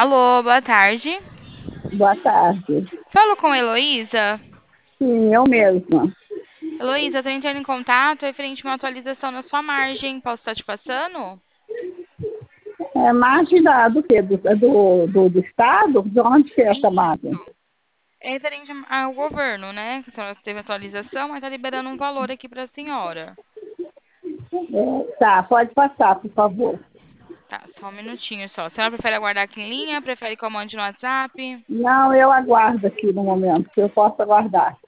Alô, boa tarde. Boa tarde. Falo com a Heloísa. Sim, eu mesma. Heloísa, estou entrando em contato referente a uma atualização na sua margem. Posso estar te passando? É margem do quê? Do Estado? De onde que é essa margem? Isso. É referente ao governo, né? Que a senhora teve atualização, mas está liberando um valor aqui para a senhora. Tá, pode passar, por favor. Tá, só um minutinho só. A senhora prefere aguardar aqui em linha? Prefere que eu mande no WhatsApp? Não, eu aguardo aqui no momento, que eu posso aguardar.